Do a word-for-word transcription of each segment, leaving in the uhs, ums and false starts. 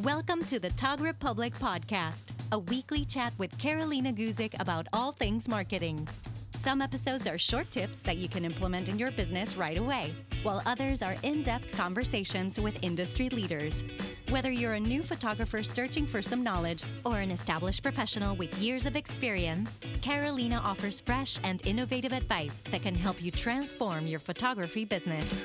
Welcome to the Tog Republic podcast, a weekly chat with Carolina Guzik about all things marketing. Some episodes are short tips that you can implement in your business right away, while others are in-depth conversations with industry leaders. Whether you're a new photographer searching for some knowledge or an established professional with years of experience, Carolina offers fresh and innovative advice that can help you transform your photography business.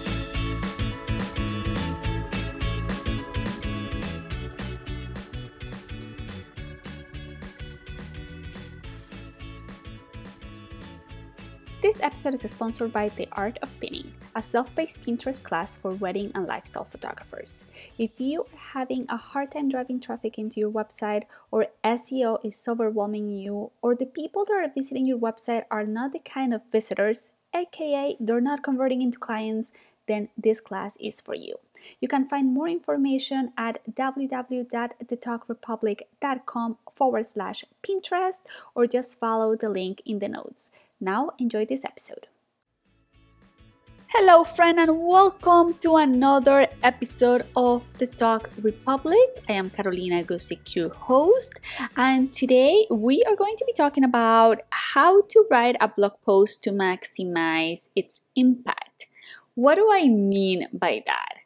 This episode is sponsored by The Art of Pinning, a self-paced Pinterest class for wedding and lifestyle photographers. If you are having a hard time driving traffic into your website, or S E O is overwhelming you, or the people that are visiting your website are not the kind of visitors, aka they're not converting into clients, then this class is for you. You can find more information at www.thetogrepublic.com forward slash Pinterest or just follow the link in the notes. Now, enjoy this episode. Hello, friend, and welcome to another episode of The Tog Republic. I am Carolina Guzik, your host, and today we are going to be talking about how to write a blog post to maximize its impact. What do I mean by that?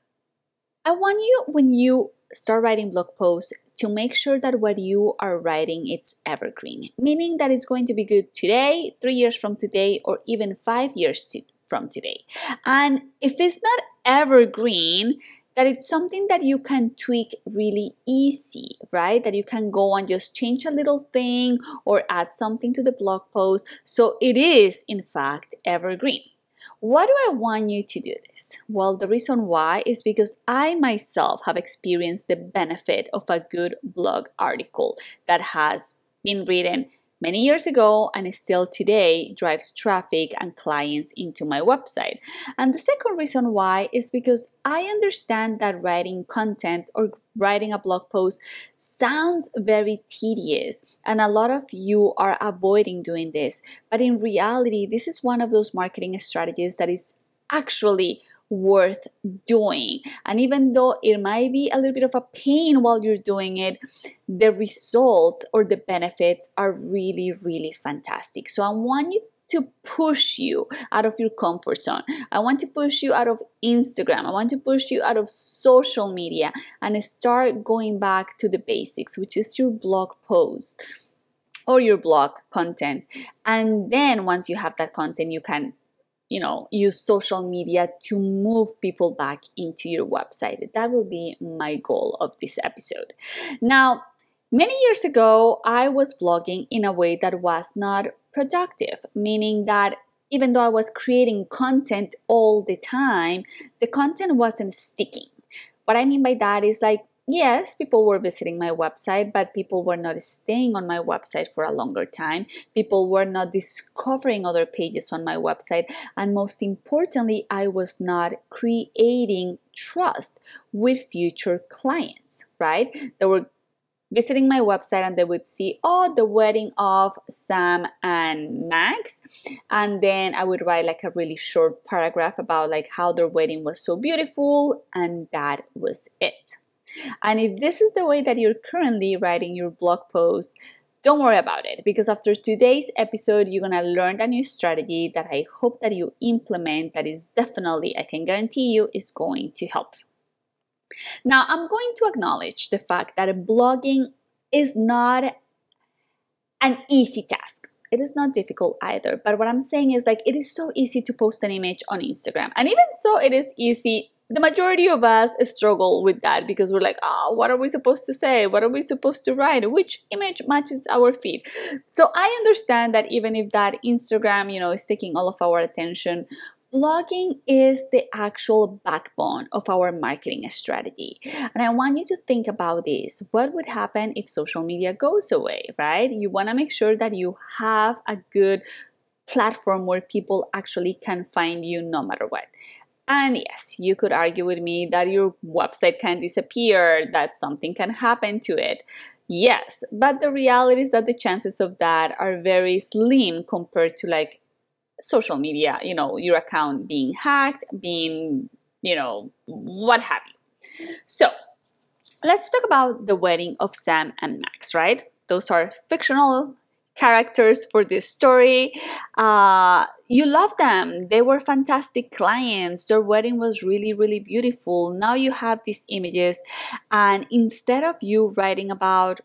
I want you, when you start writing blog posts, to make sure that what you are writing is evergreen, meaning that it's going to be good today, three years from today, or even five years to, from today. And if it's not evergreen, that it's something that you can tweak really easy, right? That you can go and just change a little thing or add something to the blog post. So it is, in fact, evergreen. Why do I want you to do this? Well, the reason why is because I myself have experienced the benefit of a good blog article that has been written many years ago and still today drives traffic and clients into my website. And the second reason why is because I understand that writing content or writing a blog post sounds very tedious, and a lot of you are avoiding doing this. But in reality, this is one of those marketing strategies that is actually worth doing. And even though it might be a little bit of a pain while you're doing it, the results or the benefits are really, really fantastic. So I want you to push you out of your comfort zone. I want to push you out of Instagram. I want to push you out of social media and start going back to the basics, which is your blog post or your blog content. And then once you have that content, you can you know, use social media to move people back into your website. That will be my goal of this episode. Now, many years ago, I was blogging in a way that was not productive, meaning that even though I was creating content all the time, the content wasn't sticking. What I mean by that is like, yes, people were visiting my website, but people were not staying on my website for a longer time. People were not discovering other pages on my website. And most importantly, I was not creating trust with future clients, right? They were visiting my website and they would see, oh, the wedding of Sam and Max. And then I would write like a really short paragraph about like how their wedding was so beautiful. And that was it. And if this is the way that you're currently writing your blog post, don't worry about it, because after today's episode, you're going to learn a new strategy that I hope that you implement that is definitely, I can guarantee you, is going to help you. Now, I'm going to acknowledge the fact that blogging is not an easy task. It is not difficult either. But what I'm saying is like, it is so easy to post an image on Instagram. And even so, it is easy. The majority of us struggle with that because we're like, oh, what are we supposed to say? What are we supposed to write? Which image matches our feed? So I understand that even if that Instagram, you know, is taking all of our attention, blogging is the actual backbone of our marketing strategy. And I want you to think about this. What would happen if social media goes away, right? You want to make sure that you have a good platform where people actually can find you no matter what. And yes, you could argue with me that your website can disappear, that something can happen to it. Yes, but the reality is that the chances of that are very slim compared to like social media, you know, your account being hacked, being, you know, what have you. So let's talk about the wedding of Sam and Max, right? Those are fictional characters for this story. Uh, you love them. They were fantastic clients. Their wedding was really, really beautiful. Now you have these images, and instead of you writing about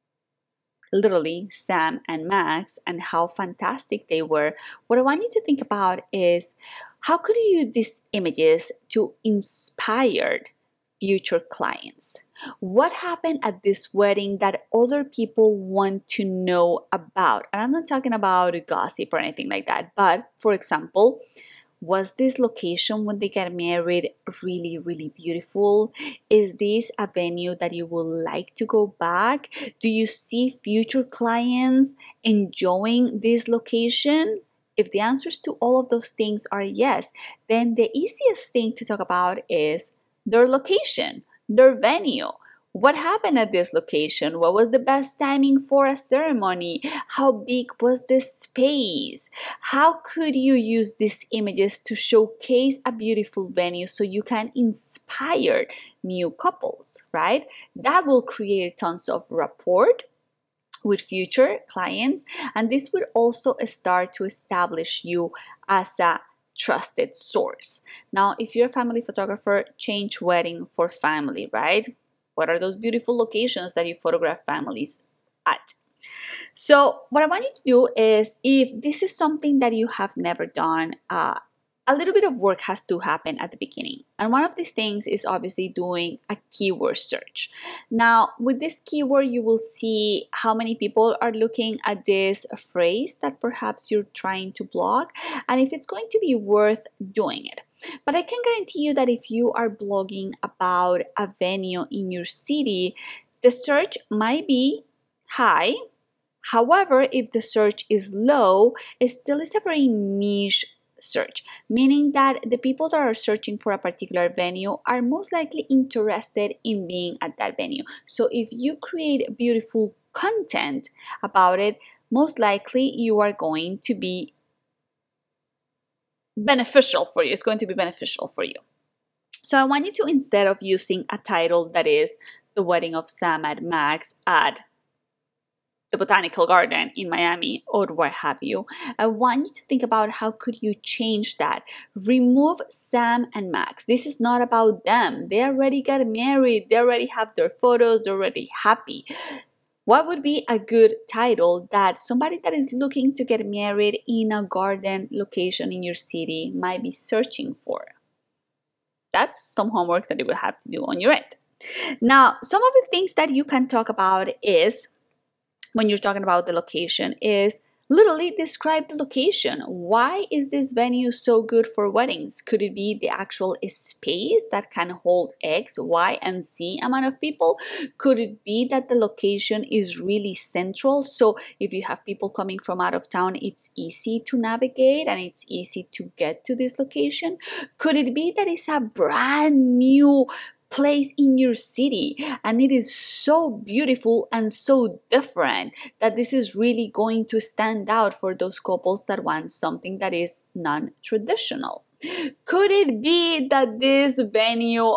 literally Sam and Max and how fantastic they were, what I want you to think about is how could you use these images to inspire future clients? What happened at this wedding that other people want to know about? And I'm not talking about gossip or anything like that, but for example, was this location when they get married really, really beautiful? Is this a venue that you would like to go back? Do you see future clients enjoying this location? If the answers to all of those things are yes, then the easiest thing to talk about is their location, their venue. What happened at this location? What was the best timing for a ceremony? How big was the space? How could you use these images to showcase a beautiful venue so you can inspire new couples, right? That will create tons of rapport with future clients, and this will also start to establish you as a trusted source. Now, if you're a family photographer, change wedding for family, right? What are those beautiful locations that you photograph families at? So what I want you to do is, if this is something that you have never done, uh, a little bit of work has to happen at the beginning. And one of these things is obviously doing a keyword search. Now, with this keyword, you will see how many people are looking at this phrase that perhaps you're trying to blog, and if it's going to be worth doing it. But I can guarantee you that if you are blogging about a venue in your city, the search might be high. However, if the search is low, it still is a very niche search, meaning that the people that are searching for a particular venue are most likely interested in being at that venue. So if you create beautiful content about it, most likely you are going to be beneficial for you. It's going to be beneficial for you. So I want you to, instead of using a title that is The Wedding of Sam and Max at the Botanical Garden in Miami or what have you, I want you to think about how could you change that. Remove Sam and Max. This is not about them. They already got married. They already have their photos. They're already happy. What would be a good title that somebody that is looking to get married in a garden location in your city might be searching for? That's some homework that you will have to do on your end. Now, some of the things that you can talk about is, when you're talking about the location, is literally describe the location. Why is this venue so good for weddings? Could it be the actual space that can hold X, Y, and Z amount of people? Could it be that the location is really central? So if you have people coming from out of town, it's easy to navigate and it's easy to get to this location? Could it be that it's a brand new place in your city and it is so beautiful and so different that this is really going to stand out for those couples that want something that is non-traditional? Could it be that this venue,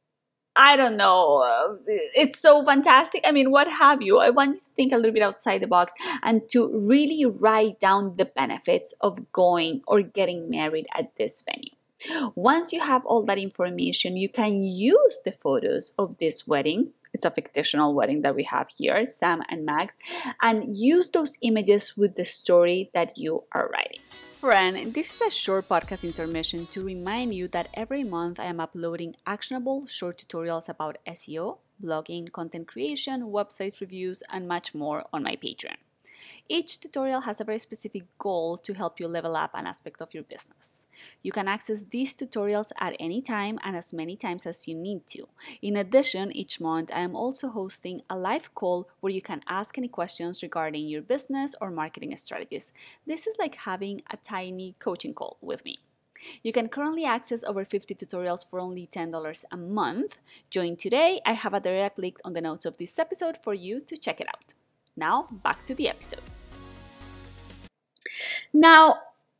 I don't know, it's so fantastic? I mean, what have you? I want you to think a little bit outside the box and to really write down the benefits of going or getting married at this venue. Once you have all that information, you can use the photos of this wedding. It's a fictional wedding that we have here, Sam and Max, and use those images with the story that you are writing. Friend, this is a short podcast intermission to remind you that every month I am uploading actionable short tutorials about S E O, blogging, content creation, website reviews, and much more on my Patreon. Each tutorial has a very specific goal to help you level up an aspect of your business. You can access these tutorials at any time and as many times as you need to. In addition, each month I am also hosting a live call where you can ask any questions regarding your business or marketing strategies. This is like having a tiny coaching call with me. You can currently access over fifty tutorials for only ten dollars a month. Join today. I have a direct link on the notes of this episode for you to check it out. Now, back to the episode. Now,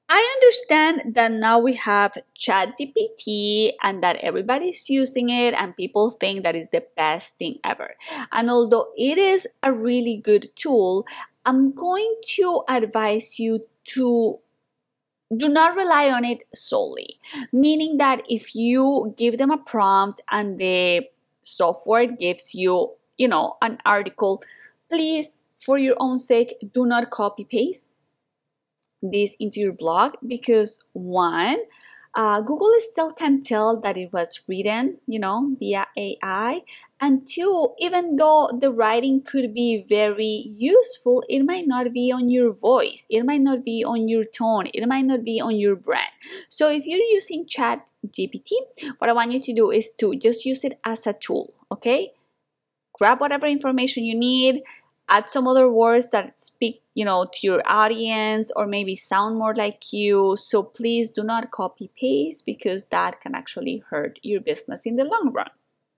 I understand that now we have ChatGPT and that everybody's using it and people think that is the best thing ever. And although it is a really good tool, I'm going to advise you to do not rely on it solely. Meaning that if you give them a prompt and the software gives you, you know, an article, please, for your own sake, do not copy paste this into your blog, because one, uh, Google still can tell that it was written, you know, via A I, and two, even though the writing could be very useful, it might not be on your voice, it might not be on your tone, it might not be on your brand. So if you're using ChatGPT, what I want you to do is to just use it as a tool, okay? Grab whatever information you need, add some other words that speak, you know, to your audience or maybe sound more like you. So please do not copy paste, because that can actually hurt your business in the long run.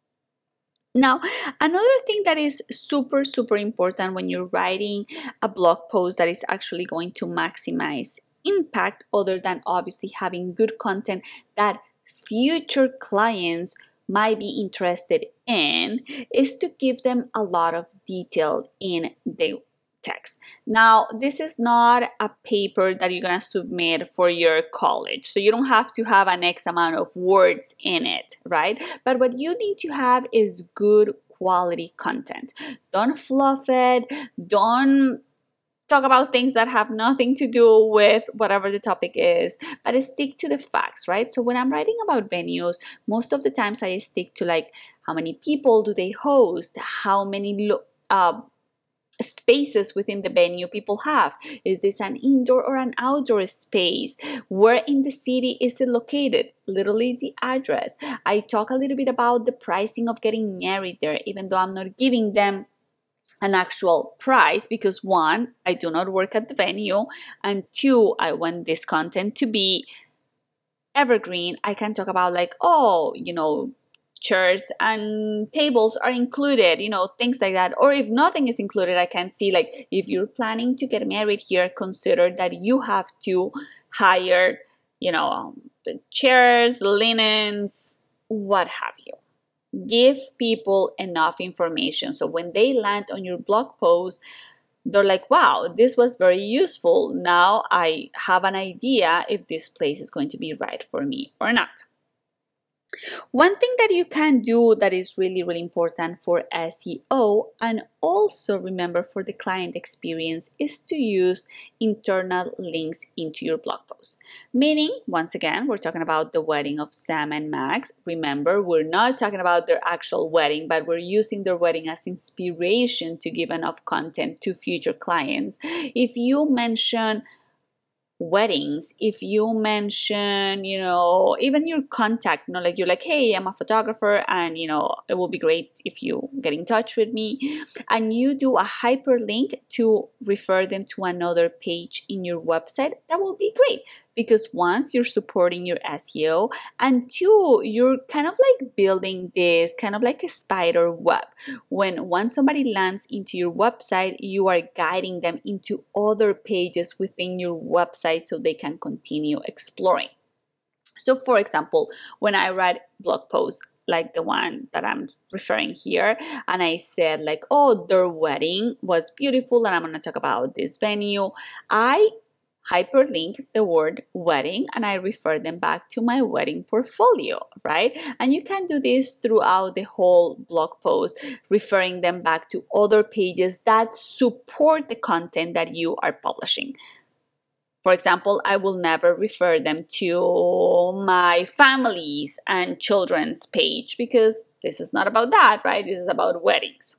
Now, another thing that is super, super important when you're writing a blog post that is actually going to maximize impact, other than obviously having good content that future clients might be interested in, is to give them a lot of detail in the text. Now, this is not a paper that you're going to submit for your college, so you don't have to have an X amount of words in it, right? But what you need to have is good quality content. Don't fluff it. Don't talk about things that have nothing to do with whatever the topic is, but stick to the facts, right? So when I'm writing about venues, most of the times I stick to like how many people do they host, how many lo- uh, spaces within the venue people have. Is this an indoor or an outdoor space? Where in the city is it located? Literally the address. I talk a little bit about the pricing of getting married there, even though I'm not giving them an actual price, because one, I do not work at the venue, and two, I want this content to be evergreen. I can talk about like, oh, you know, chairs and tables are included, you know, things like that. Or if nothing is included, I can see like, if you're planning to get married here, consider that you have to hire, you know, the chairs, linens, what have you. Give people enough information so when they land on your blog post, they're like, wow, this was very useful. Now I have an idea if this place is going to be right for me or not. One thing that you can do that is really, really important for S E O, and also remember for the client experience, is to use internal links into your blog post. Meaning, once again, we're talking about the wedding of Sam and Max. Remember, we're not talking about their actual wedding, but we're using their wedding as inspiration to give enough content to future clients. If you mention weddings, if you mention, you know, even your contact, you know, like you're like, hey, I'm a photographer and, you know, it will be great if you get in touch with me, and you do a hyperlink to refer them to another page in your website, that will be great. Because once you're supporting your S E O, and two, you're kind of like building this kind of like a spider web. When once somebody lands into your website, you are guiding them into other pages within your website so they can continue exploring. So for example, when I write blog posts like the one that I'm referring here, and I said like, oh, their wedding was beautiful and I'm going to talk about this venue, I hyperlink the word wedding and I refer them back to my wedding portfolio, right? And you can do this throughout the whole blog post, referring them back to other pages that support the content that you are publishing. For example, I will never refer them to my families and children's page, because this is not about that, right? This is about weddings.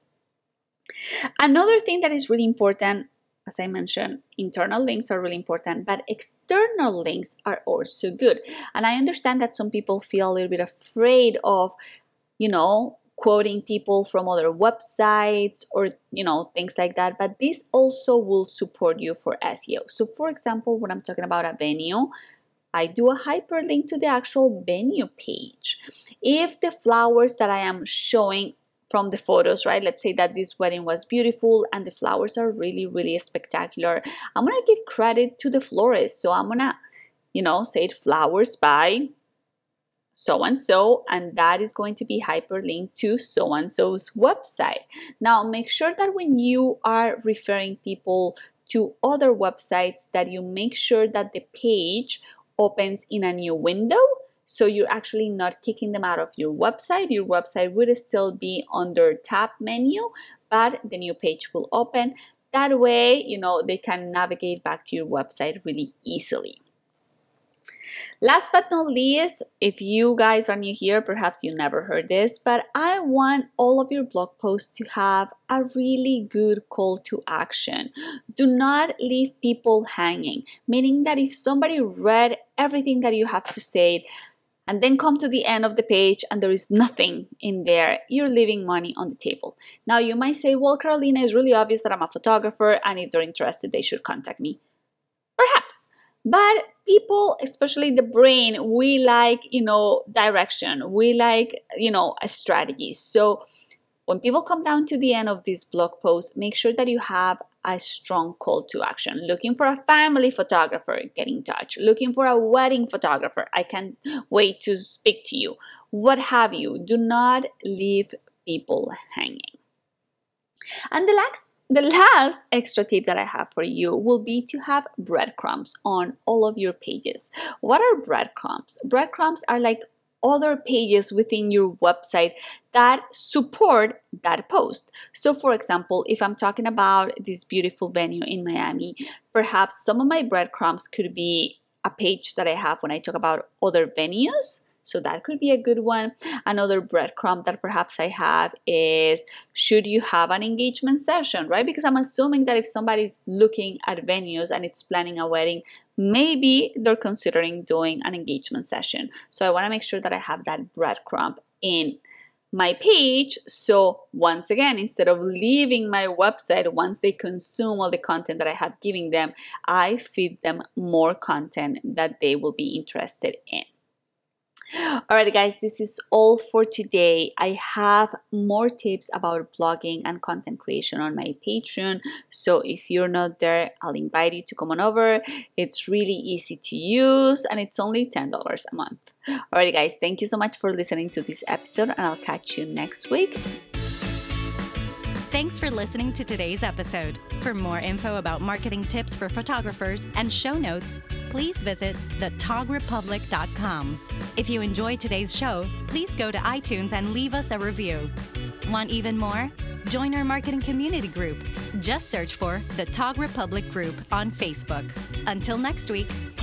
Another thing that is really important, as I mentioned, internal links are really important, but external links are also good. And I understand that some people feel a little bit afraid of, you know, quoting people from other websites or, you know, things like that, but this also will support you for S E O. So for example, when I'm talking about a venue, I do a hyperlink to the actual venue page. If the flowers that I am showing from the photos, right? Let's say that this wedding was beautiful and the flowers are really, really spectacular. I'm gonna give credit to the florist. So I'm gonna you know, say flowers by so-and-so, and that is going to be hyperlinked to so-and-so's website. Now, make sure that when you are referring people to other websites, that you make sure that the page opens in a new window. So you're actually not kicking them out of your website. Your website would still be under tab menu, but the new page will open. That way, you know, they can navigate back to your website really easily. Last but not least, if you guys are new here, perhaps you never heard this, but I want all of your blog posts to have a really good call to action. Do not leave people hanging, meaning that if somebody read everything that you have to say and then come to the end of the page and there is nothing in there, you're leaving money on the table. Now you might say, well, Carolina, it's really obvious that I'm a photographer, and if they're interested, they should contact me. Perhaps. But people, especially the brain, we like, you know, direction. We like, you know, a strategy. So when people come down to the end of this blog post, make sure that you have a strong call to action. Looking for a family photographer, get in touch. Looking for a wedding photographer, I can't wait to speak to you. What have you. Do not leave people hanging. And the last The last extra tip that I have for you will be to have breadcrumbs on all of your pages. What are breadcrumbs? Breadcrumbs are like other pages within your website that support that post. So for example, if I'm talking about this beautiful venue in Miami, perhaps some of my breadcrumbs could be a page that I have when I talk about other venues. So that could be a good one. Another breadcrumb that perhaps I have is, should you have an engagement session, right? Because I'm assuming that if somebody's looking at venues and it's planning a wedding, maybe they're considering doing an engagement session. So I want to make sure that I have that breadcrumb in my page. So once again, instead of leaving my website, once they consume all the content that I have given them, I feed them more content that they will be interested in. Alright guys, this is all for today. I have more tips about blogging and content creation on my Patreon. So if you're not there, I'll invite you to come on over. It's really easy to use and it's only ten dollars a month. Alright guys, thank you so much for listening to this episode, and I'll catch you next week. Thanks for listening to today's episode. For more info about marketing tips for photographers and show notes, please visit the tog republic dot com. If you enjoyed today's show, please go to iTunes and leave us a review. Want even more? Join our marketing community group. Just search for the Tog Republic Group on Facebook. Until next week.